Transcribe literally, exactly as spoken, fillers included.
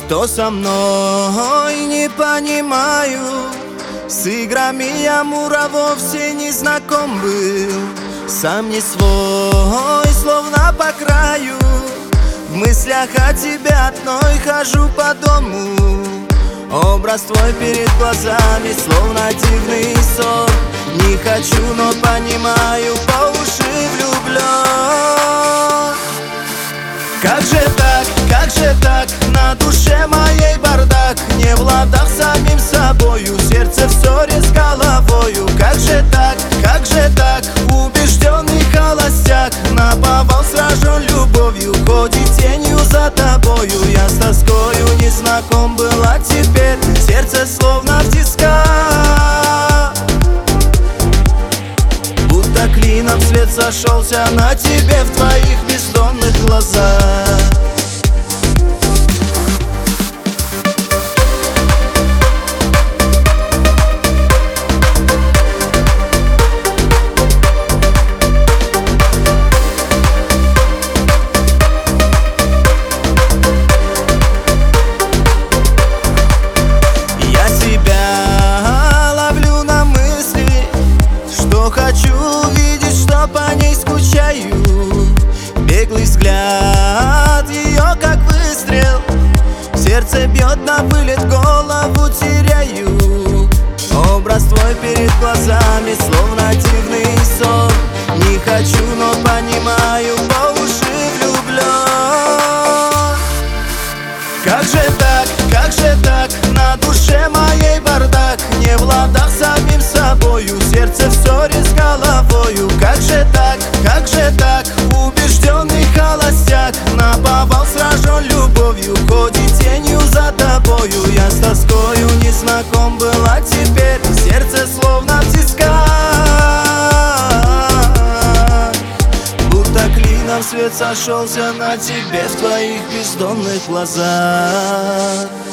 Что со мной, не понимаю. С играми Амура вовсе не знаком был. Сам не свой, словно по краю. В мыслях о тебе одной хожу по дому. Образ твой перед глазами, словно дивный сон. Не хочу, но понимаю, по уши влюблен. Как же так, как же так, на душе моей бардак. Не в ладах с самим собою, сердце в ссоре с головою. Как же так, как же так, убежденный холостяк. Наповал сражен любовью, ходит тенью за тобою. Я с тоскою не знаком был, а теперь сердце словно в тисках. Будто клином свет сошелся на тебе, в твоих бездонных глазах. Хочу видеть, что по ней скучаю. Беглый взгляд ее, как выстрел. Сердце бьет на вылет, голову теряю. Образ твой перед глазами, словно дивный сон. Не хочу, но понимаю, по уши влюблен. Как же так, как же так, на душе моей бардак. Не в ладах с самим собою, сердце в ссоре с головою. Как же так, как же так, убежденный холостяк. Наповал сражен любовью, ходит тенью за тобою. Я с тоскою не знаком был, а теперь сердце словно в тисках. Будто клином свет сошелся на тебе, в твоих бездонных глазах.